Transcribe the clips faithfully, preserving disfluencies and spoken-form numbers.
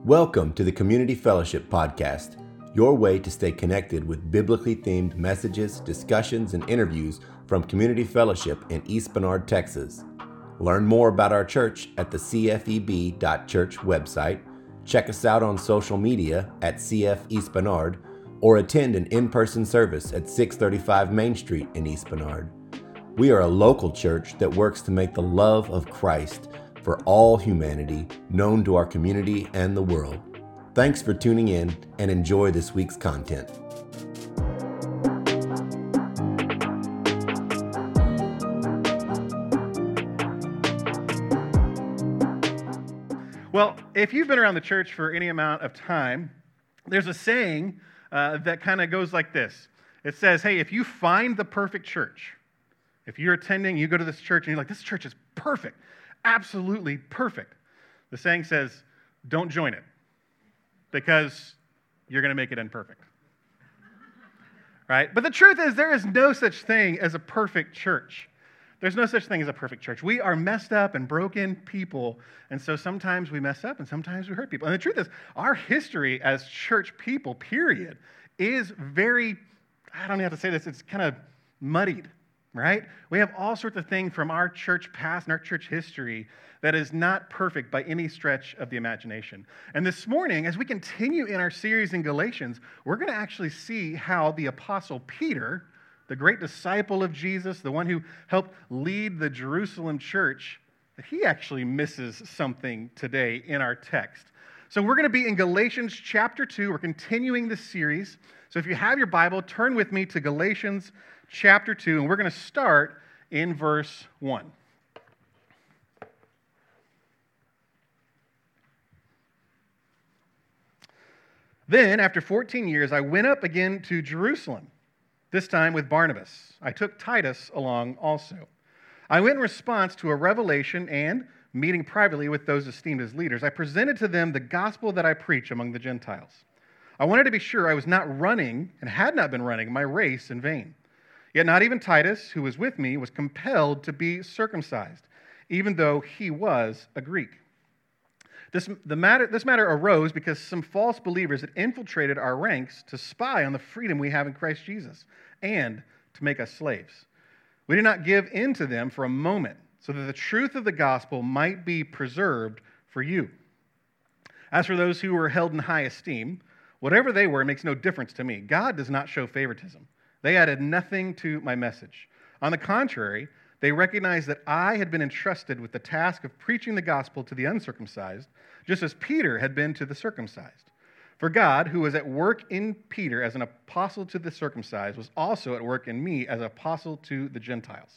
Welcome to the Community Fellowship Podcast, your way to stay connected with biblically themed messages, discussions, and interviews from Community Fellowship in East Bernard, Texas. Learn more about our church at the c f e b dot church website, check us out on social media at C F East Bernard, or attend an in-person service at six thirty-five Main Street in East Bernard. We are a local church that works to make the love of Christ for all humanity known to our community and the world. Thanks for tuning in and enjoy this week's content. Well, if you've been around the church for any amount of time, there's a saying uh, that kind of goes like this. It says, hey, if you find the perfect church, if you're attending, you go to this church and you're like, this church is perfect, absolutely perfect. The saying says, don't join it because you're going to make it imperfect. Right? But the truth is there is no such thing as a perfect church. There's no such thing as a perfect church. We are messed up and broken people, and so sometimes we mess up and sometimes we hurt people. And the truth is, our history as church people, period, is very, I don't know how to say this, it's kind of muddied, right? We have all sorts of things from our church past and our church history that is not perfect by any stretch of the imagination. And this morning, as we continue in our series in Galatians, we're going to actually see how the Apostle Peter, the great disciple of Jesus, the one who helped lead the Jerusalem church, that he actually misses something today in our text. So we're going to be in Galatians chapter two. We're continuing this series. So if you have your Bible, turn with me to Galatians chapter two, and we're going to start in verse one. Then, after fourteen years, I went up again to Jerusalem, this time with Barnabas. I took Titus along also. I went in response to a revelation and, meeting privately with those esteemed as leaders, I presented to them the gospel that I preach among the Gentiles. I wanted to be sure I was not running, and had not been running, my race in vain. Yet not even Titus, who was with me, was compelled to be circumcised, even though he was a Greek. This, the matter, this matter arose because some false believers had infiltrated our ranks to spy on the freedom we have in Christ Jesus and to make us slaves. We did not give in to them for a moment so that the truth of the gospel might be preserved for you. As for those who were held in high esteem, whatever they were makes no difference to me. God does not show favoritism. They added nothing to my message. On the contrary, they recognized that I had been entrusted with the task of preaching the gospel to the uncircumcised, just as Peter had been to the circumcised. For God, who was at work in Peter as an apostle to the circumcised, was also at work in me as an apostle to the Gentiles.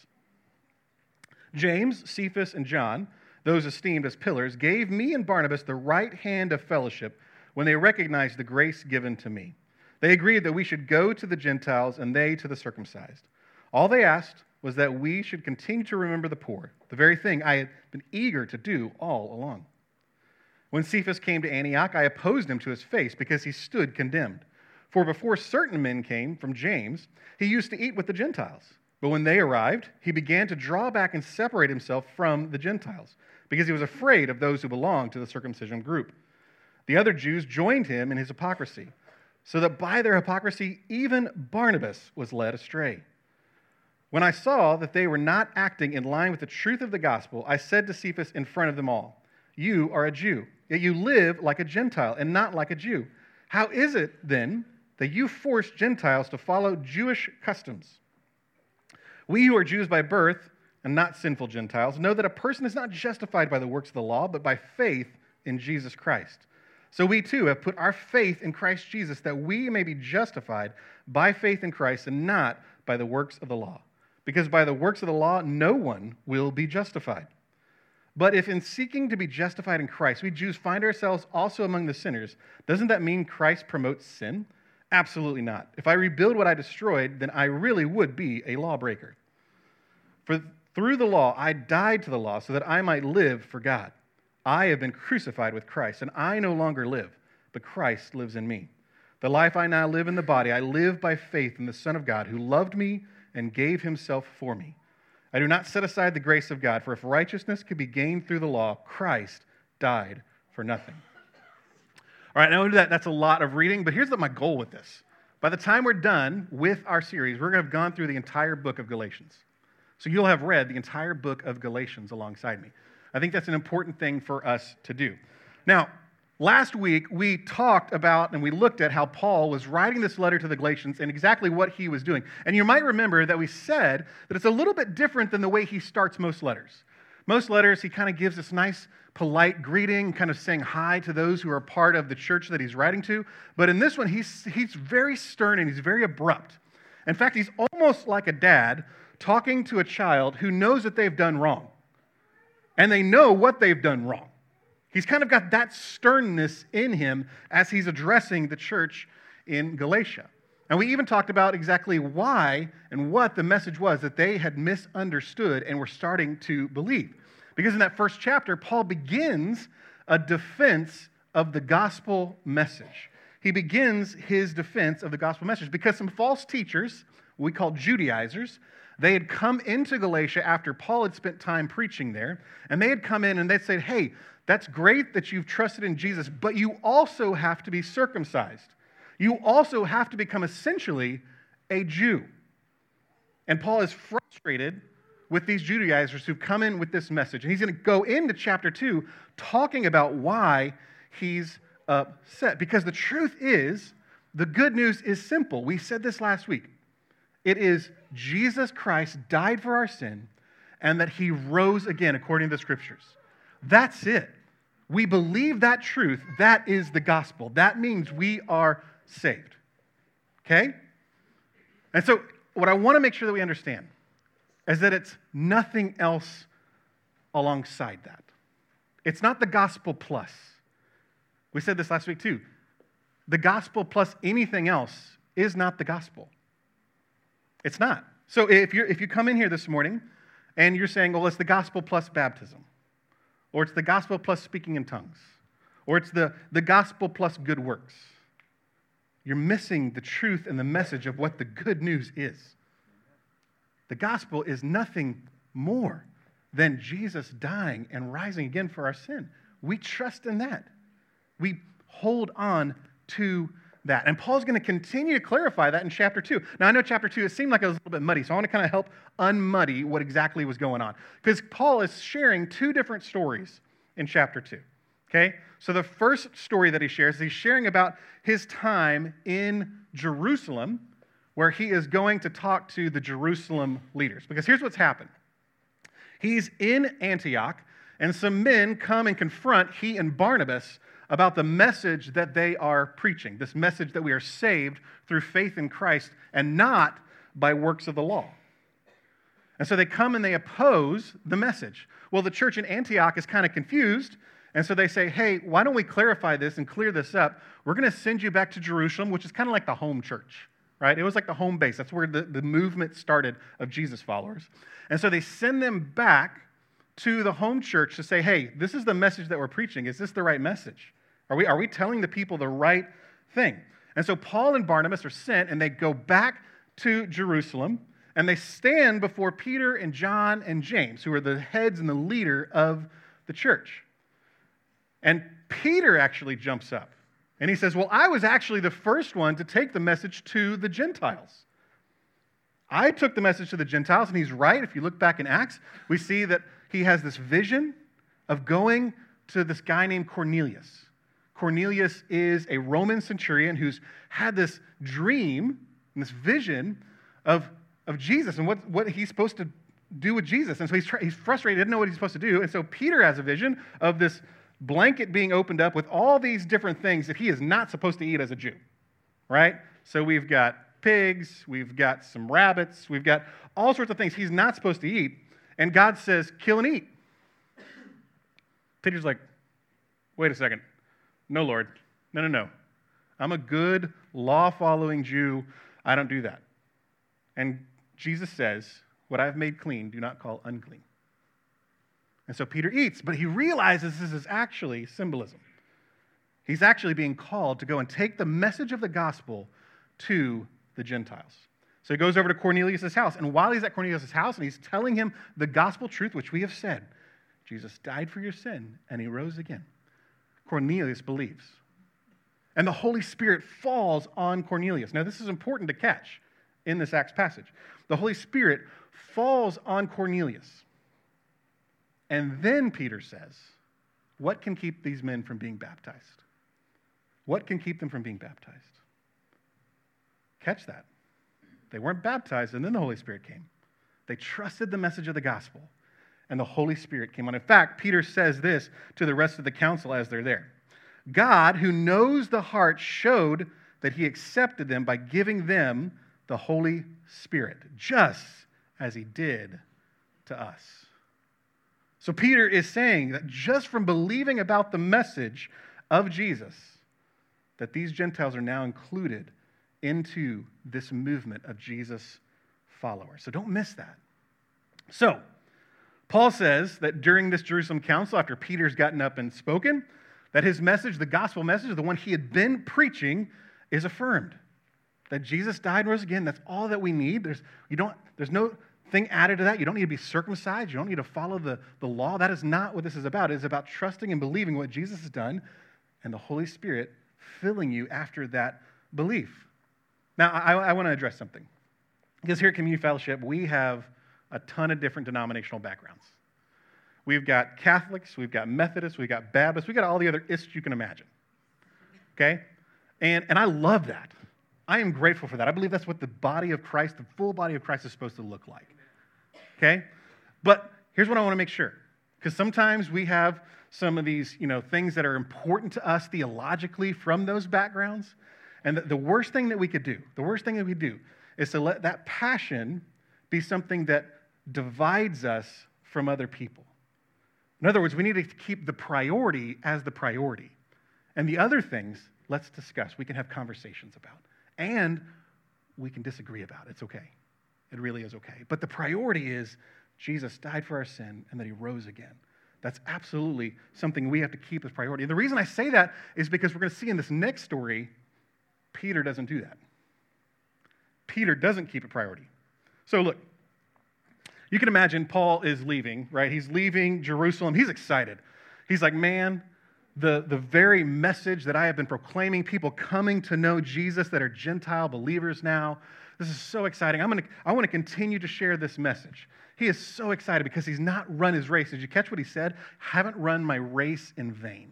James, Cephas, and John, those esteemed as pillars, gave me and Barnabas the right hand of fellowship when they recognized the grace given to me. They agreed that we should go to the Gentiles and they to the circumcised. All they asked was that we should continue to remember the poor, the very thing I had been eager to do all along. When Cephas came to Antioch, I opposed him to his face because he stood condemned. For before certain men came from James, he used to eat with the Gentiles. But when they arrived, he began to draw back and separate himself from the Gentiles because he was afraid of those who belonged to the circumcision group. The other Jews joined him in his hypocrisy, so that by their hypocrisy, even Barnabas was led astray. When I saw that they were not acting in line with the truth of the gospel, I said to Cephas in front of them all, you are a Jew, yet you live like a Gentile and not like a Jew. How is it, then, that you force Gentiles to follow Jewish customs? We who are Jews by birth and not sinful Gentiles know that a person is not justified by the works of the law, but by faith in Jesus Christ. So we too have put our faith in Christ Jesus that we may be justified by faith in Christ and not by the works of the law. Because by the works of the law, no one will be justified. But if in seeking to be justified in Christ, we Jews find ourselves also among the sinners, doesn't that mean Christ promotes sin? Absolutely not. If I rebuild what I destroyed, then I really would be a lawbreaker. For through the law, I died to the law so that I might live for God. I have been crucified with Christ, and I no longer live, but Christ lives in me. The life I now live in the body, I live by faith in the Son of God, who loved me and gave himself for me. I do not set aside the grace of God, for if righteousness could be gained through the law, Christ died for nothing. All right, I know that that's a lot of reading, but here's what my goal with this. By the time we're done with our series, we're going to have gone through the entire book of Galatians. So you'll have read the entire book of Galatians alongside me. I think that's an important thing for us to do. Now, last week we talked about and we looked at how Paul was writing this letter to the Galatians and exactly what he was doing. And you might remember that we said that it's a little bit different than the way he starts most letters. Most letters, he kind of gives this nice, polite greeting, kind of saying hi to those who are part of the church that he's writing to. But in this one, he's, he's very stern and he's very abrupt. In fact, he's almost like a dad talking to a child who knows that they've done wrong. And they know what they've done wrong. He's kind of got that sternness in him as he's addressing the church in Galatia. And we even talked about exactly why and what the message was that they had misunderstood and were starting to believe. Because in that first chapter, Paul begins a defense of the gospel message. He begins his defense of the gospel message because some false teachers, we call Judaizers, they had come into Galatia after Paul had spent time preaching there, and they had come in and they'd said, hey, that's great that you've trusted in Jesus, but you also have to be circumcised. You also have to become essentially a Jew. And Paul is frustrated with these Judaizers who've come in with this message. And he's going to go into chapter two talking about why he's upset. Because the truth is, the good news is simple. We said this last week. It is Jesus Christ died for our sin and that he rose again according to the scriptures. That's it. We believe that truth. That is the gospel. That means we are saved. Okay? And so what I want to make sure that we understand is that it's nothing else alongside that. It's not the gospel plus. We said this last week too. The gospel plus anything else is not the gospel. It's not. So if you if you come in here this morning and you're saying, well, it's the gospel plus baptism, or it's the gospel plus speaking in tongues, or it's the, the gospel plus good works, you're missing the truth and the message of what the good news is. The gospel is nothing more than Jesus dying and rising again for our sin. We trust in that. We hold on to that. And Paul's going to continue to clarify that in chapter two. Now, I know chapter two, it seemed like it was a little bit muddy, so I want to kind of help unmuddy what exactly was going on. Because Paul is sharing two different stories in chapter two. Okay? So the first story that he shares is he's sharing about his time in Jerusalem, where he is going to talk to the Jerusalem leaders. Because here's what's happened. He's in Antioch, and some men come and confront he and Barnabas about the message that they are preaching, this message that we are saved through faith in Christ and not by works of the law. And so they come and they oppose the message. Well, the church in Antioch is kind of confused, and so they say, hey, why don't we clarify this and clear this up? We're going to send you back to Jerusalem, which is kind of like the home church, right? It was like the home base. That's where the, the movement started of Jesus followers. And so they send them back to the home church to say, hey, this is the message that we're preaching. Is this the right message? Are we, are we telling the people the right thing? And so Paul and Barnabas are sent, and they go back to Jerusalem, and they stand before Peter and John and James, who are the heads and the leader of the church. And Peter actually jumps up, and he says, well, I was actually the first one to take the message to the Gentiles. I took the message to the Gentiles, and he's right. If you look back in Acts, we see that he has this vision of going to this guy named Cornelius. Cornelius is a Roman centurion who's had this dream and this vision of, of Jesus and what, what he's supposed to do with Jesus. And so he's, tr- he's frustrated, doesn't know what he's supposed to do. And so Peter has a vision of this blanket being opened up with all these different things that he is not supposed to eat as a Jew, right? So we've got pigs, we've got some rabbits, we've got all sorts of things he's not supposed to eat. And God says, kill and eat. Peter's like, wait a second. No, Lord. No, no, no. I'm a good, law-following Jew. I don't do that. And Jesus says, what I've made clean, do not call unclean. And so Peter eats, but he realizes this is actually symbolism. He's actually being called to go and take the message of the gospel to the Gentiles. So he goes over to Cornelius' house, and while he's at Cornelius' house and he's telling him the gospel truth, which we have said, Jesus died for your sin, and he rose again. Cornelius believes. and the Holy Spirit falls on Cornelius. Now, this is important to catch in this Acts passage. The Holy Spirit falls on Cornelius. And then Peter says, what can keep these men from being baptized? What can keep them from being baptized? Catch that. They weren't baptized, and then the Holy Spirit came. They trusted the message of the gospel, and the Holy Spirit came on. In fact, Peter says this to the rest of the council as they're there. God, who knows the heart, showed that he accepted them by giving them the Holy Spirit, just as he did to us. So Peter is saying that just from believing about the message of Jesus, that these Gentiles are now included into this movement of Jesus' followers. So don't miss that. So, Paul says that during this Jerusalem council, after Peter's gotten up and spoken, that his message, the gospel message, the one he had been preaching, is affirmed. That Jesus died and rose again. That's all that we need. There's, you don't, there's no thing added to that. You don't need to be circumcised. You don't need to follow the, the law. That is not what this is about. It is about trusting and believing what Jesus has done and the Holy Spirit filling you after that belief. Now, I, I want to address something. Because here at Community Fellowship, we have a ton of different denominational backgrounds. We've got Catholics, we've got Methodists, we've got Baptists, we've got all the other ists you can imagine. Okay? And, and I love that. I am grateful for that. I believe that's what the body of Christ, the full body of Christ, is supposed to look like. Okay? But here's what I want to make sure. Because sometimes we have some of these, you know, things that are important to us theologically from those backgrounds. And the, the worst thing that we could do, the worst thing that we do is to let that passion be something that divides us from other people. In other words, we need to keep the priority as the priority. And the other things, let's discuss. We can have conversations about. And we can disagree about. It's okay. It really is okay. But the priority is Jesus died for our sin and that he rose again. That's absolutely something we have to keep as priority. And the reason I say that is because we're going to see in this next story, Peter doesn't do that. Peter doesn't keep it priority. So look, you can imagine Paul is leaving, right? He's leaving Jerusalem. He's excited. He's like, man, the, the very message that I have been proclaiming, people coming to know Jesus that are Gentile believers now, this is so exciting. I'm gonna, I want to continue to share this message. He is so excited because he's not run his race. Did you catch what he said? Haven't run my race in vain.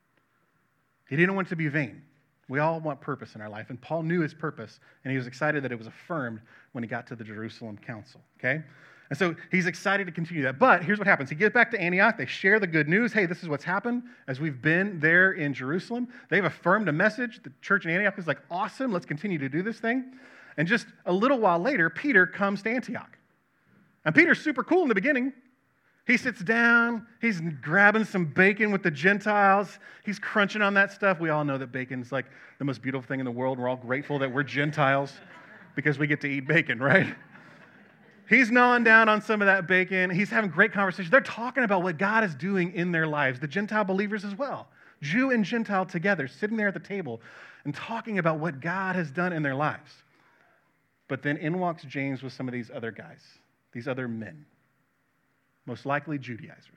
He didn't want it to be vain. We all want purpose in our life, and Paul knew his purpose, and he was excited that it was affirmed when he got to the Jerusalem council, okay? And so he's excited to continue that. But here's what happens. He gets back to Antioch. They share the good news. Hey, this is what's happened as we've been there in Jerusalem. They've affirmed a message. The church in Antioch is like, awesome, let's continue to do this thing. And just a little while later, Peter comes to Antioch. And Peter's super cool in the beginning. He sits down, he's grabbing some bacon with the Gentiles, he's crunching on that stuff. We all know that bacon's like the most beautiful thing in the world. We're all grateful that we're Gentiles because we get to eat bacon, right? He's gnawing down on some of that bacon. He's having great conversations. They're talking about what God is doing in their lives, the Gentile believers as well. Jew and Gentile together, sitting there at the table and talking about what God has done in their lives. But then in walks James with some of these other guys, these other men. Most likely Judaizers.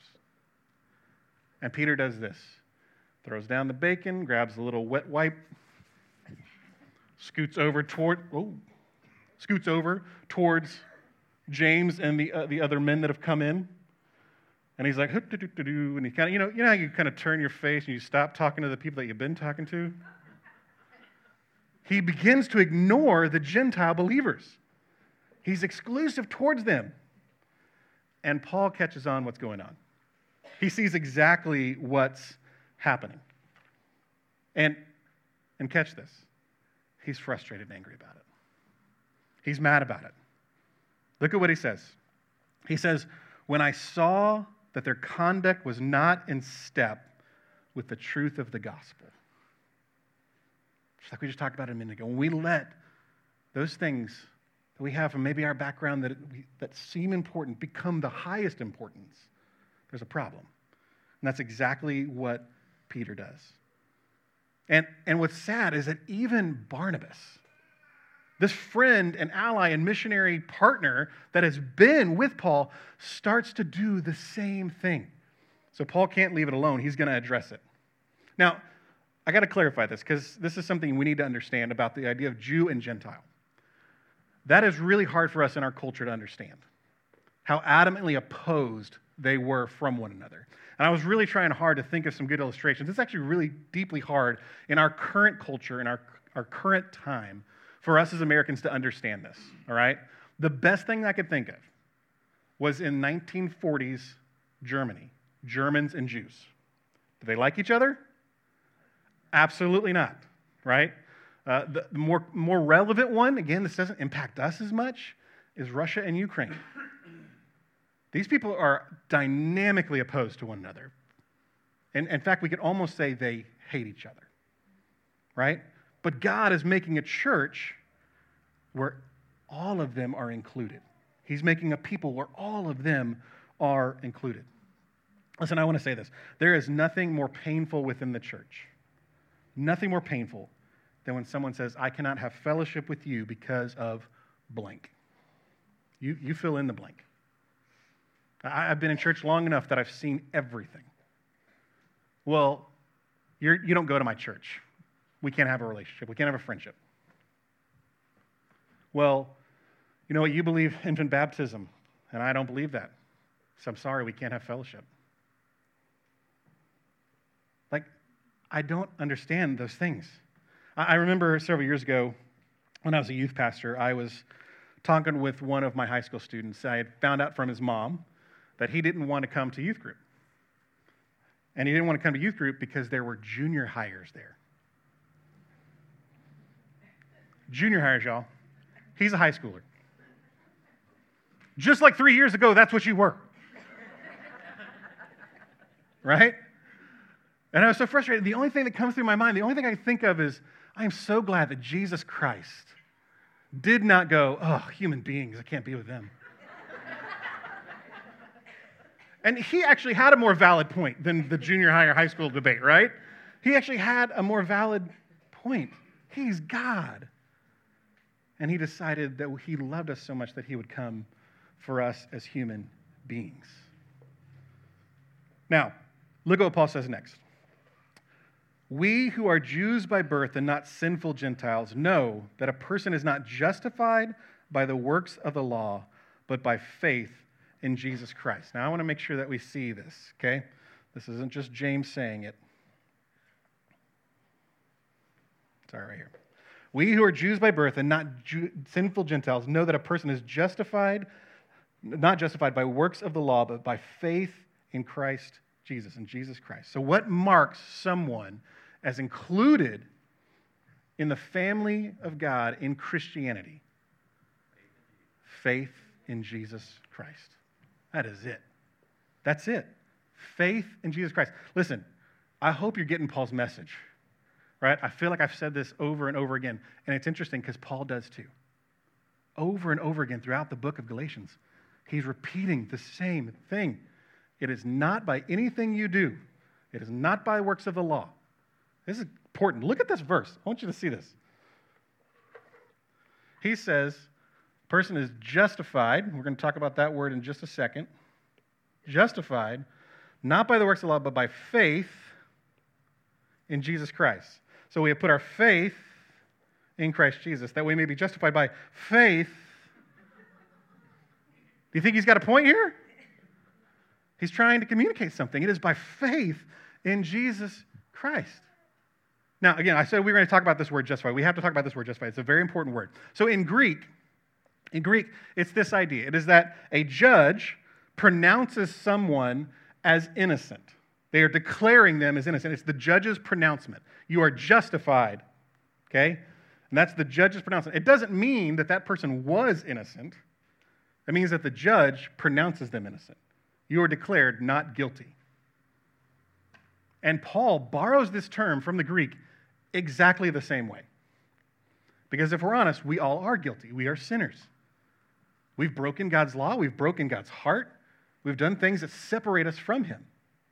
And Peter does this. Throws down the bacon, grabs a little wet wipe, scoots over toward, oh, scoots over towards James and the uh, the other men that have come in. And he's like, and he kind of, you know, you know how you kind of turn your face and you stop talking to the people that you've been talking to? He begins to ignore the Gentile believers. He's exclusive towards them. And Paul catches on what's going on. He sees exactly what's happening. And, and catch this. He's frustrated and angry about it. He's mad about it. Look at what he says. He says, when I saw that their conduct was not in step with the truth of the gospel. Just like we just talked about a minute ago. When we let those things that we have from maybe our background that, that seem important become the highest importance, there's a problem. And that's exactly what Peter does. And, and what's sad is that even Barnabas, this friend and ally and missionary partner that has been with Paul, starts to do the same thing. So Paul can't leave it alone. He's going to address it. Now, I got to clarify this because this is something we need to understand about the idea of Jew and Gentile. That is really hard for us in our culture to understand, how adamantly opposed they were from one another. And I was really trying hard to think of some good illustrations. It's actually really deeply hard in our current culture, in our, our current time, for us as Americans to understand this, all right? The best thing I could think of was in nineteen forties Germany, Germans and Jews. Do they like each other? Absolutely not, right? Uh, the more, more relevant one, again, this doesn't impact us as much, is Russia and Ukraine. These people are dynamically opposed to one another. And in fact, we could almost say they hate each other, right? But God is making a church where all of them are included. He's making a people where all of them are included. Listen, I want to say this. There is nothing more painful within the church, nothing more painful than when someone says, I cannot have fellowship with you because of blank. You, you fill in the blank. I, I've been in church long enough that I've seen everything. Well, you're, you don't go to my church. We can't have a relationship. We can't have a friendship. Well, you know what? You believe infant baptism, and I don't believe that. So I'm sorry, we can't have fellowship. Like, I don't understand those things. I, I remember several years ago when I was a youth pastor, I was talking with one of my high school students. I had found out from his mom that he didn't want to come to youth group. And he didn't want to come to youth group because there were junior hires there. Junior hires, y'all. He's a high schooler. Just like three years ago, that's what you were. Right? And I was so frustrated. The only thing that comes through my mind, the only thing I think of is, I am so glad that Jesus Christ did not go, oh, human beings, I can't be with them. And he actually had a more valid point than the junior high or high school debate, right? He actually had a more valid point. He's God. And he decided that he loved us so much that he would come for us as human beings. Now, look at what Paul says next. We who are Jews by birth and not sinful Gentiles know that a person is not justified by the works of the law, but by faith in Jesus Christ. Now, I want to make sure that we see this, okay? This isn't just James saying it. Sorry, right here. We who are Jews by birth and not Jew, sinful Gentiles know that a person is justified, not justified by works of the law, but by faith in Christ Jesus, in Jesus Christ. So what marks someone as included in the family of God in Christianity? Faith in Jesus Christ. That is it. That's it. Faith in Jesus Christ. Listen, I hope you're getting Paul's message. Right? I feel like I've said this over and over again, and it's interesting because Paul does too. Over and over again throughout the book of Galatians, he's repeating the same thing. It is not by anything you do. It is not by works of the law. This is important. Look at this verse. I want you to see this. He says, person is justified. We're going to talk about that word in just a second. Justified, not by the works of the law, but by faith in Jesus Christ. So we have put our faith in Christ Jesus, that we may be justified by faith. Do you think he's got a point here? He's trying to communicate something. It is by faith in Jesus Christ. Now, again, I said we were going to talk about this word justified. We have to talk about this word justified. It's a very important word. So in Greek, in Greek, it's this idea. It is that a judge pronounces someone as innocent. They are declaring them as innocent. It's the judge's pronouncement. You are justified, okay? And that's the judge's pronouncement. It doesn't mean that that person was innocent. It means that the judge pronounces them innocent. You are declared not guilty. And Paul borrows this term from the Greek exactly the same way. Because if we're honest, we all are guilty. We are sinners. We've broken God's law. We've broken God's heart. We've done things that separate us from him.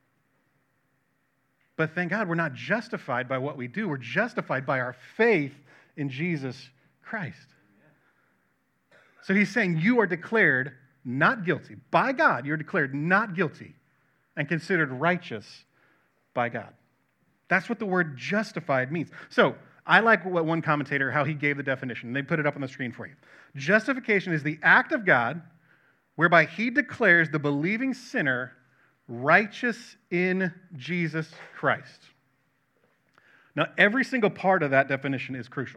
But thank God we're not justified by what we do. We're justified by our faith in Jesus Christ. So he's saying you are declared not guilty. By God, you're declared not guilty and considered righteous by God. That's what the word justified means. So I like what one commentator, how he gave the definition. They put it up on the screen for you. Justification is the act of God whereby he declares the believing sinner righteous in Jesus Christ. Now, every single part of that definition is crucial.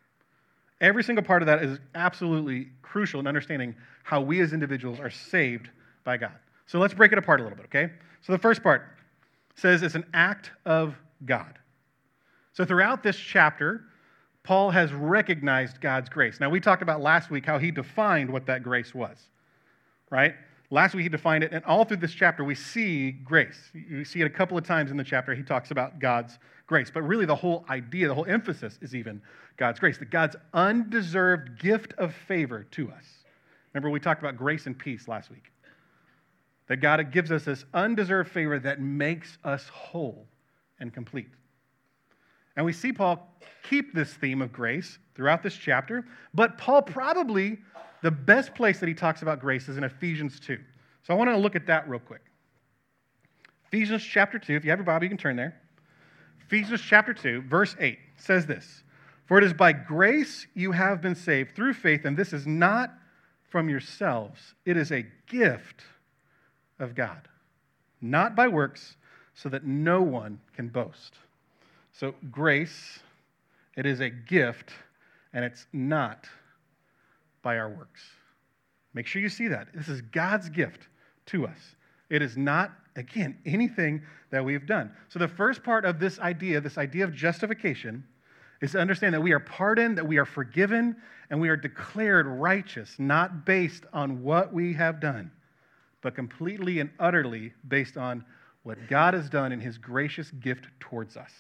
Every single part of that is absolutely crucial in understanding how we as individuals are saved by God. So let's break it apart a little bit, okay? So the first part says it's an act of God. So throughout this chapter, Paul has recognized God's grace. Now, we talked about last week how he defined what that grace was, right? Last week he defined it, and all through this chapter we see grace. You see it a couple of times in the chapter. He talks about God's grace, but really the whole idea, the whole emphasis is even God's grace, that God's undeserved gift of favor to us. Remember, we talked about grace and peace last week. That God gives us this undeserved favor that makes us whole and complete. And we see Paul keep this theme of grace throughout this chapter, but Paul probably, the best place that he talks about grace is in Ephesians two. So I want to look at that real quick. Ephesians chapter two, if you have your Bible, you can turn there. Ephesians chapter two, verse eight says this, "For it is by grace you have been saved through faith, and this is not from yourselves. It is a gift of God, not by works, so that no one can boast." So grace, it is a gift, and it's not by our works. Make sure you see that. This is God's gift to us. It is not, again, anything that we've done. So the first part of this idea, this idea of justification, is to understand that we are pardoned, that we are forgiven, and we are declared righteous, not based on what we have done, but completely and utterly based on what God has done in his gracious gift towards us.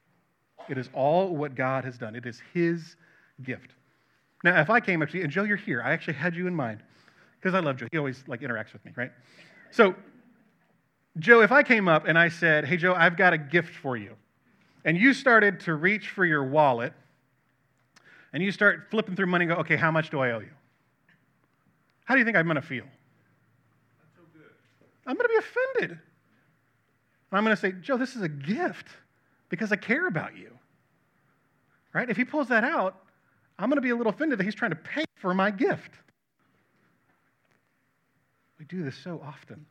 It is all what God has done. It is his gift. Now, if I came up to you, and Joe, you're here. I actually had you in mind because I love Joe. He always like interacts with me, right? So, Joe, if I came up and I said, "Hey, Joe, I've got a gift for you," and you started to reach for your wallet, and you start flipping through money and go, "Okay, how much do I owe you?" How do you think I'm going to feel? I'm going to be offended. I'm going to say, "Joe, this is a gift because I care about you." Right? If he pulls that out, I'm going to be a little offended that he's trying to pay for my gift. We do this so often.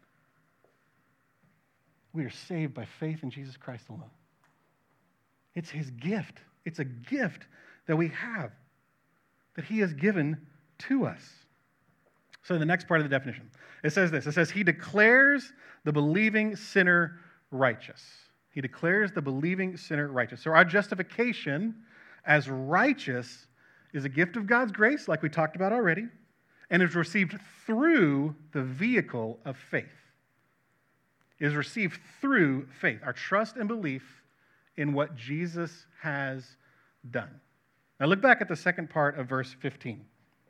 We are saved by faith in Jesus Christ alone. It's his gift. It's a gift that we have, that he has given to us. So the next part of the definition, it says this. It says, he declares the believing sinner righteous. He declares the believing sinner righteous. So our justification as righteous is a gift of God's grace, like we talked about already, and is received through the vehicle of faith. It is received through faith, our trust and belief in what Jesus has done. Now look back at the second part of verse fifteen.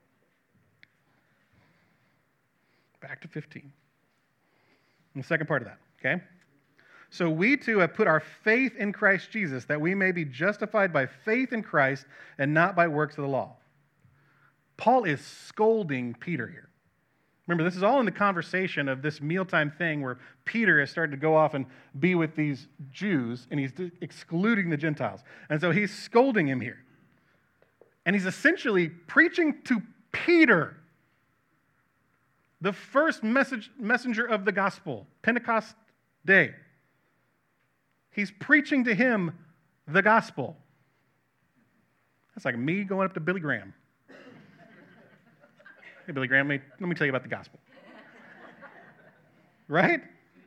Back to fifteen. And the second part of that, okay? So we too have put our faith in Christ Jesus, that we may be justified by faith in Christ and not by works of the law. Paul is scolding Peter here. Remember, this is all in the conversation of this mealtime thing where Peter has started to go off and be with these Jews, and he's excluding the Gentiles. And so he's scolding him here. And he's essentially preaching to Peter, the first message, messenger of the gospel, Pentecost day. He's preaching to him the gospel. That's like me going up to Billy Graham. Hey, Billy Graham, let me, let me tell you about the gospel. Right?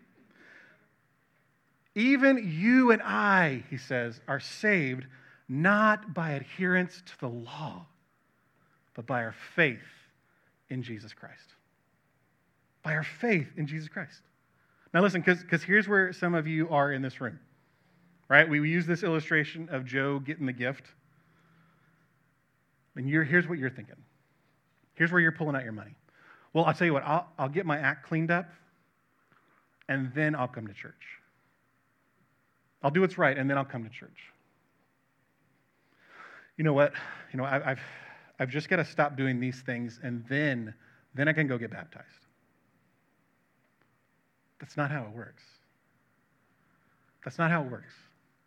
Even you and I, he says, are saved not by adherence to the law, but by our faith in Jesus Christ. By our faith in Jesus Christ. Now listen, because here's where some of you are in this room. Right? We use this illustration of Joe getting the gift. And you're, here's what you're thinking. Here's where you're pulling out your money. Well, I'll tell you what, I'll, I'll get my act cleaned up, and then I'll come to church. I'll do what's right, and then I'll come to church. You know what? You know, I, I've, I've just got to stop doing these things, and then, then I can go get baptized. That's not how it works. That's not how it works.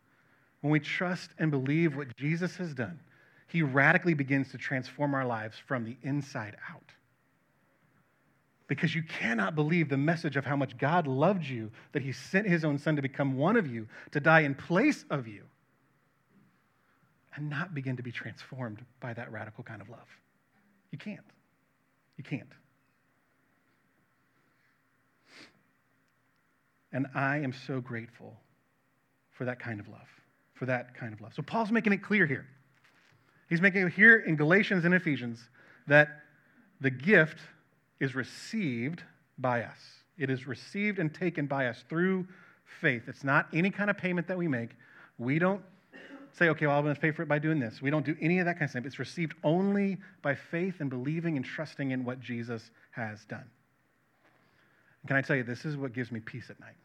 When we trust and believe what Jesus has done, he radically begins to transform our lives from the inside out. Because you cannot believe the message of how much God loved you, that he sent his own son to become one of you, to die in place of you, and not begin to be transformed by that radical kind of love. You can't. You can't. And I am so grateful for that kind of love, for that kind of love. So Paul's making it clear here. He's making it here in Galatians and Ephesians that the gift is received by us. It is received and taken by us through faith. It's not any kind of payment that we make. We don't say, okay, well, I'm going to pay for it by doing this. We don't do any of that kind of stuff. It's received only by faith and believing and trusting in what Jesus has done. And can I tell you, this is what gives me peace at night.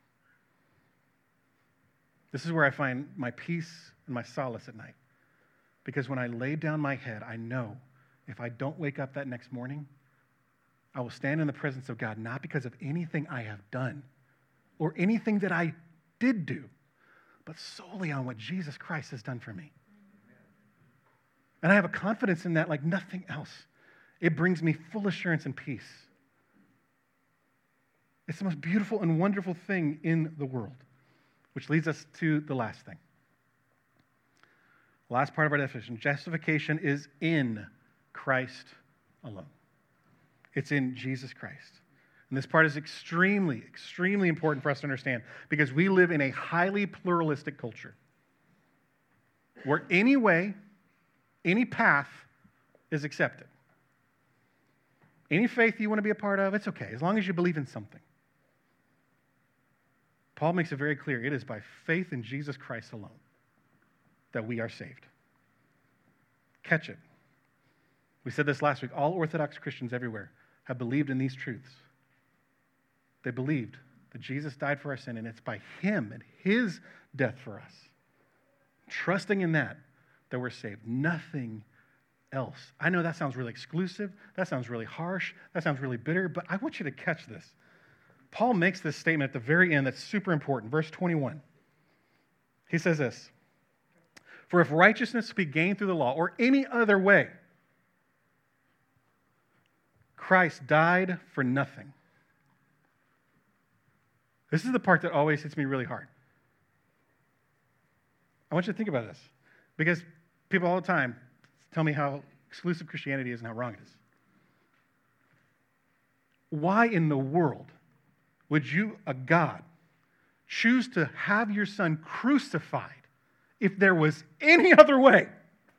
This is where I find my peace and my solace at night. Because when I lay down my head, I know if I don't wake up that next morning, I will stand in the presence of God, not because of anything I have done or anything that I did do, but solely on what Jesus Christ has done for me. And I have a confidence in that like nothing else. It brings me full assurance and peace. It's the most beautiful and wonderful thing in the world, which leads us to the last thing. Last part of our definition, justification is in Christ alone. It's in Jesus Christ. And this part is extremely, extremely important for us to understand because we live in a highly pluralistic culture where any way, any path is accepted. Any faith you want to be a part of, it's okay, as long as you believe in something. Paul makes it very clear, it is by faith in Jesus Christ alone that we are saved. Catch it. We said this last week. All Orthodox Christians everywhere have believed in these truths. They believed that Jesus died for our sin, and it's by him and his death for us. Trusting in that, that we're saved. Nothing else. I know that sounds really exclusive. That sounds really harsh. That sounds really bitter, but I want you to catch this. Paul makes this statement at the very end that's super important. Verse twenty-one. He says this, "For if righteousness be gained through the law or any other way, Christ died for nothing." This is the part that always hits me really hard. I want you to think about this, because people all the time tell me how exclusive Christianity is and how wrong it is. Why in the world would you, a God, choose to have your son crucified if there was any other way?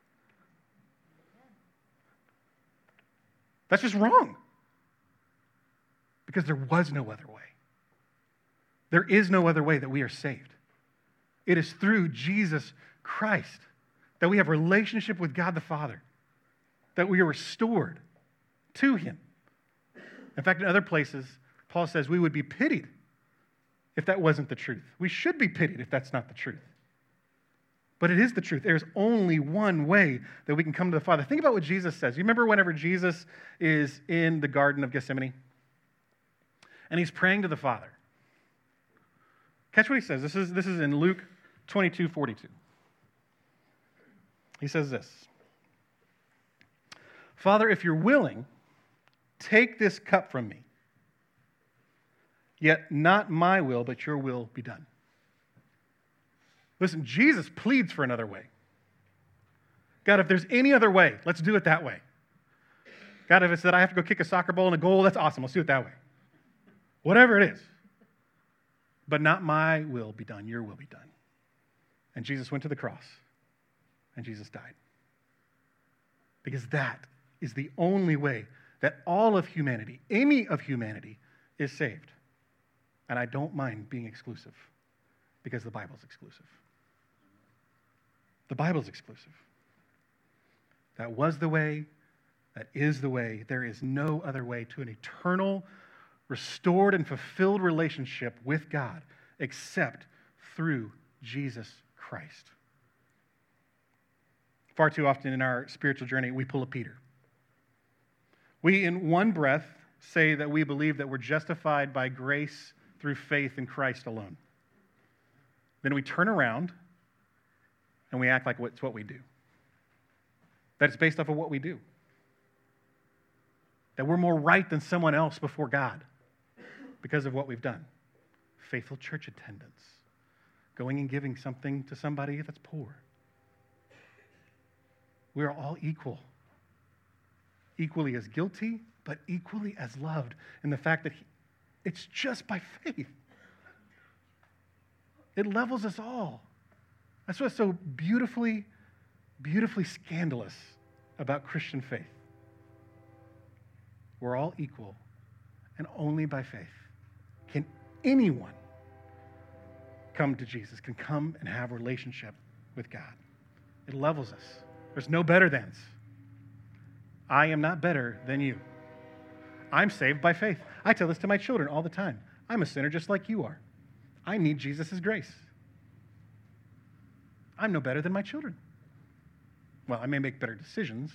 That's just wrong. Because there was no other way. There is no other way that we are saved. It is through Jesus Christ that we have a relationship with God the Father, that we are restored to him. In fact, in other places, Paul says we would be pitied if that wasn't the truth. We should be pitied if that's not the truth. But it is the truth. There's only one way that we can come to the Father. Think about what Jesus says. You remember whenever Jesus is in the Garden of Gethsemane? And he's praying to the Father. Catch what he says. This is, this is in Luke twenty-two forty-two. He says this, "Father, if you're willing, take this cup from me. Yet not my will, but your will be done." Listen, Jesus pleads for another way. God, if there's any other way, let's do it that way. God, if it's that I have to go kick a soccer ball in a goal, that's awesome. Let's do it that way. Whatever it is. But not my will be done, your will be done. And Jesus went to the cross, and Jesus died. Because that is the only way that all of humanity, any of humanity, is saved. And I don't mind being exclusive, because the Bible's exclusive. The Bible's exclusive. That was the way, that is the way. There is no other way to an eternal, restored, and fulfilled relationship with God except through Jesus Christ. Far too often in our spiritual journey, we pull a Peter. We, in one breath, say that we believe that we're justified by grace through faith in Christ alone. Then we turn around and we act like it's what we do. That it's based off of what we do. That we're more right than someone else before God because of what we've done. Faithful church attendance. Going and giving something to somebody that's poor. We are all equal. Equally as guilty, but equally as loved in the fact that he, it's just by faith. It levels us all. That's what's so beautifully, beautifully scandalous about Christian faith. We're all equal, and only by faith can anyone come to Jesus, can come and have a relationship with God. It levels us. There's no better thans. I am not better than you. I'm saved by faith. I tell this to my children all the time. I'm a sinner just like you are. I need Jesus' grace. I'm no better than my children. Well, I may make better decisions,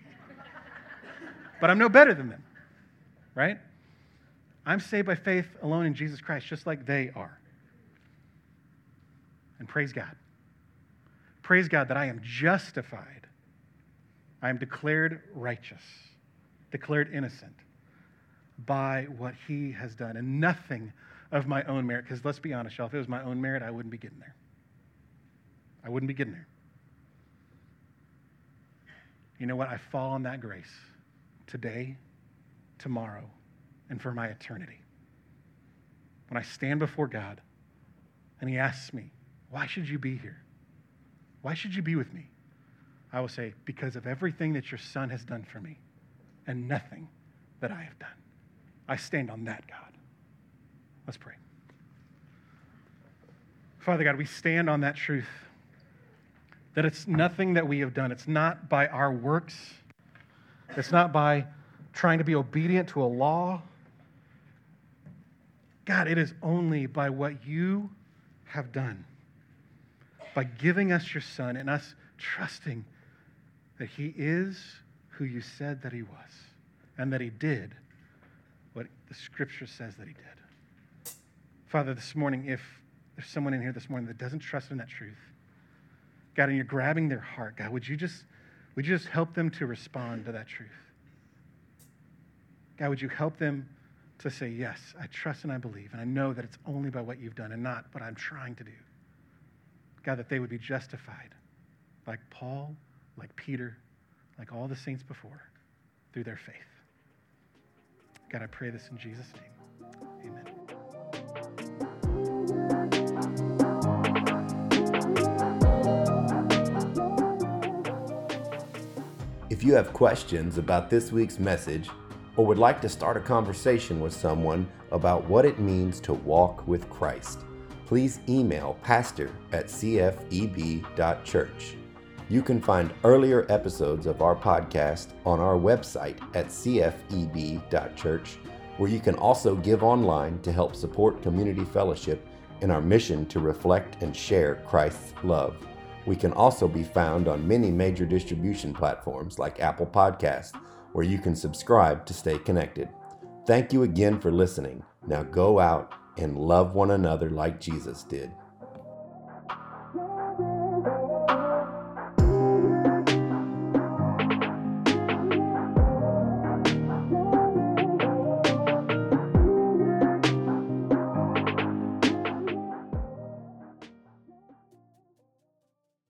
but I'm no better than them, right? I'm saved by faith alone in Jesus Christ, just like they are. And praise God. Praise God that I am justified. I am declared righteous, declared innocent by what he has done, and nothing of my own merit, because let's be honest, y'all, if it was my own merit, I wouldn't be getting there. I wouldn't be getting there. You know what? I fall on that grace today, tomorrow, and for my eternity. When I stand before God and he asks me, why should you be here? Why should you be with me? I will say, because of everything that your son has done for me and nothing that I have done. I stand on that, God. Let's pray. Father God, we stand on that truth, that it's nothing that we have done. It's not by our works. It's not by trying to be obedient to a law. God, it is only by what you have done, by giving us your son and us trusting that he is who you said that he was, and that he did what the scripture says that he did. Father, this morning, if there's someone in here this morning that doesn't trust in that truth, God, and you're grabbing their heart, God, would you just, would you just help them to respond to that truth? God, would you help them to say, yes, I trust and I believe, and I know that it's only by what you've done and not what I'm trying to do. God, that they would be justified like Paul, like Peter, like all the saints before, through their faith. God, I pray this in Jesus' name. Amen. If you have questions about this week's message or would like to start a conversation with someone about what it means to walk with Christ, please email pastor at c f e b dot church. You can find earlier episodes of our podcast on our website at c f e b dot church, where you can also give online to help support Community Fellowship in our mission to reflect and share Christ's love. We can also be found on many major distribution platforms like Apple Podcasts, where you can subscribe to stay connected. Thank you again for listening. Now go out and love one another like Jesus did.